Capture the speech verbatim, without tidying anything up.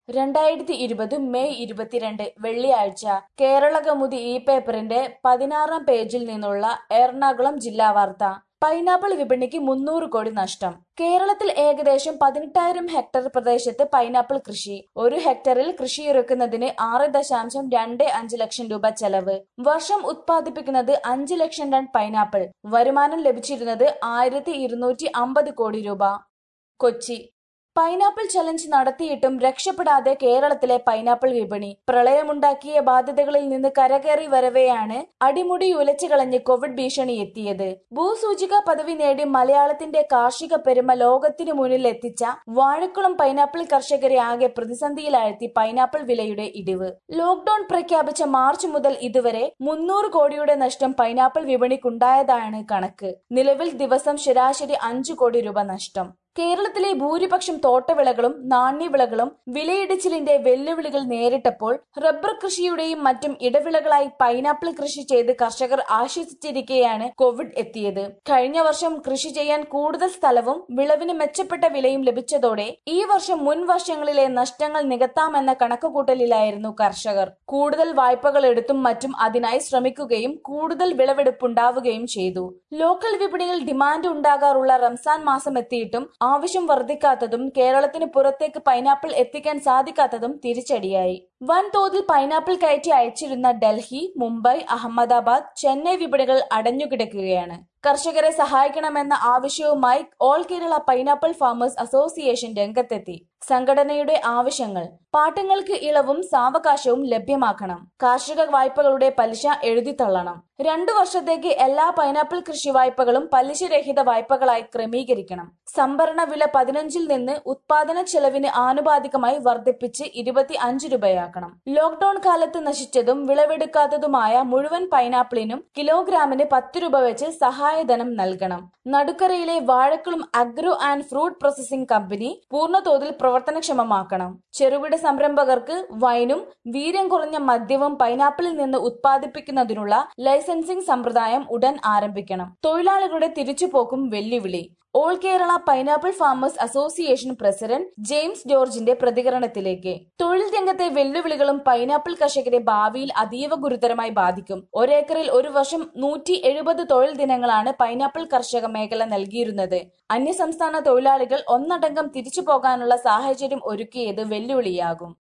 രണ്ടായിരത്തി ഇരുപത് മെയ് ഇരുപത്തിരണ്ട് വെള്ളിയാഴ്ച കേരളകൗമുദി ഈ പേപ്പറിന്റെ പതിനാറാം പേജിൽ നിന്നുള്ള എറണാകുളം ജില്ലാ വാർത്ത. പൈനാപ്പിൾ വിപണിക്ക് മുന്നൂറ് കോടി നഷ്ടം. കേരളത്തിൽ ഏകദേശം പതിനെട്ടായിരം ഹെക്ടർ പ്രദേശത്ത് പൈനാപ്പിൾ കൃഷി. ഒരു ഹെക്ടറിൽ കൃഷിയിറക്കുന്നതിന് ആറ് ദശാംശം രണ്ട് അഞ്ച് ലക്ഷം രൂപ ചെലവ്. വർഷം ഉത്പാദിപ്പിക്കുന്നത് അഞ്ച് ലക്ഷം ടൺ പൈനാപ്പിൾ. വരുമാനം ലഭിച്ചിരുന്നത് ആയിരത്തി ഇരുന്നൂറ്റി അമ്പത് കോടി രൂപ. കൊച്ചി: പൈനാപ്പിൾ ചലഞ്ച് നടത്തിയിട്ടും രക്ഷപ്പെടാതെ കേരളത്തിലെ പൈനാപ്പിൾ വിപണി. പ്രളയമുണ്ടാക്കിയ ബാധ്യതകളിൽ നിന്ന് കരകയറി വരവെയാണ് അടിമുടി ഉലച്ചു കളഞ്ഞ് കോവിഡ് ഭീഷണി എത്തിയത്. ഭൂസൂചിക പദവി നേടി മലയാളത്തിന്റെ കാർഷിക പെരുമ ലോകത്തിനു മുന്നിൽ എത്തിച്ച വാഴക്കുളം പൈനാപ്പിൾ കർഷകരെ ആകെ പ്രതിസന്ധിയിലാഴ്ത്തി പൈനാപ്പിൾ വിലയുടെ ഇടിവ്. ലോക്ഡൌൺ പ്രഖ്യാപിച്ച മാർച്ച് മുതൽ ഇതുവരെ മുന്നൂറ് കോടിയുടെ നഷ്ടം പൈനാപ്പിൾ വിപണിക്കുണ്ടായതാണ് കണക്ക്. നിലവിൽ ദിവസം ശരാശരി അഞ്ചു കോടി രൂപ നഷ്ടം. കേരളത്തിലെ ഭൂരിപക്ഷം തോട്ടവിളകളും നാണ്യവിളകളും വിലയിടിച്ചിലിന്റെ വെല്ലുവിളികൾ നേരിട്ടപ്പോൾ റബ്ബർ കൃഷിയുടെയും മറ്റും ഇടവിളകളായി പൈനാപ്പിൾ കൃഷി ചെയ്ത് കർഷകർ ആശ്വസിച്ചിരിക്കെയാണ് കോവിഡ് എത്തിയത്. കഴിഞ്ഞ വർഷം കൃഷി ചെയ്യാൻ കൂടുതൽ സ്ഥലവും വിളവിന് മെച്ചപ്പെട്ട വിലയും ലഭിച്ചതോടെ ഈ വർഷം മുൻ വർഷങ്ങളിലെ നഷ്ടങ്ങൾ നികത്താമെന്ന കണക്കുകൂട്ടലിലായിരുന്നു കർഷകർ. കൂടുതൽ വായ്പകൾ എടുത്തും മറ്റും അതിനായി ശ്രമിക്കുകയും കൂടുതൽ വിളവെടുപ്പുണ്ടാവുകയും ചെയ്തു. ലോക്കൽ വിപണിയിൽ ഡിമാൻഡ് ഉണ്ടാകാറുള്ള റംസാൻ മാസം എത്തിയിട്ടും ആവശ്യം വർദ്ധിക്കാത്തതും കേരളത്തിന് പുറത്തേക്ക് പൈനാപ്പിൾ എത്തിക്കാൻ സാധിക്കാത്തതും തിരിച്ചടിയായി. വൻതോതിൽ പൈനാപ്പിൾ കയറ്റി അയച്ചിരുന്ന ഡൽഹി, മുംബൈ, അഹമ്മദാബാദ്, ചെന്നൈ വിപണികൾ അടഞ്ഞുകിടക്കുകയാണ്. കർഷകരെ സഹായിക്കണമെന്ന ആവശ്യവുമായി all Kerala pineapple farmers association രംഗത്തെത്തി. സംഘടനയുടെ ആവശ്യങ്ങൾ: പാട്ടങ്ങൾക്ക് ഇളവും സാവകാശവും ലഭ്യമാക്കണം. കാർഷിക വായ്പകളുടെ പലിശ എഴുതിത്തള്ളണം. രണ്ടു വർഷത്തേക്ക് എല്ലാ പൈനാപ്പിൾ കൃഷി വായ്പകളും പലിശരഹിത വായ്പകളായി ക്രമീകരിക്കണം. സംഭരണ വില പതിനഞ്ചിൽ നിന്ന് ഉത്പാദന ചെലവിന് ആനുപാതികമായി വർദ്ധിപ്പിച്ച് ഇരുപത്തി അഞ്ച് രൂപയാക്കണം. ലോക്ഡൌൺ കാലത്ത് നശിച്ചതും വിളവെടുക്കാത്തതുമായ മുഴുവൻ പൈനാപ്പിളിനും കിലോഗ്രാമിന് പത്ത് രൂപ വെച്ച് സഹായധനം നൽകണം. നടുക്കരയിലെ Vazhakulam agro and fruit processing company പൂർണ്ണതോതിൽ പ്രവർത്തനക്ഷമമാക്കണം. ചെറുകിട സംരംഭകർക്ക് വൈനും വീര്യം കുറഞ്ഞ മദ്യവും പൈനാപ്പിളിൽ നിന്ന് ഉത്പാദിപ്പിക്കുന്നതിനുള്ള ലൈസൻസിംഗ് സമ്പ്രദായം ഉടൻ ആരംഭിക്കണം. തൊഴിലാളികളുടെ തിരിച്ചുപോക്കും വെല്ലുവിളി. All Kerala pineapple farmers association president James ജോർജിന്റെ പ്രതികരണത്തിലേക്ക്. തൊഴിൽ രംഗത്തെ വെല്ലുവിളികളും പൈനാപ്പിൾ കർഷകരെ ഭാവിയിൽ അതീവ ഗുരുതരമായി ബാധിക്കും. ഒരേക്കറിൽ ഒരു വർഷം നൂറ്റി എഴുപത് തൊഴിൽ ദിനങ്ങളാണ് പൈനാപ്പിൾ കർഷക മേഖല നൽകിയിരുന്നത്. അന്യസംസ്ഥാന തൊഴിലാളികൾ ഒന്നടങ്കം തിരിച്ചു പോകാനുള്ള സാഹചര്യം ഒരുക്കിയത് വെല്ലുവിളിയാകും.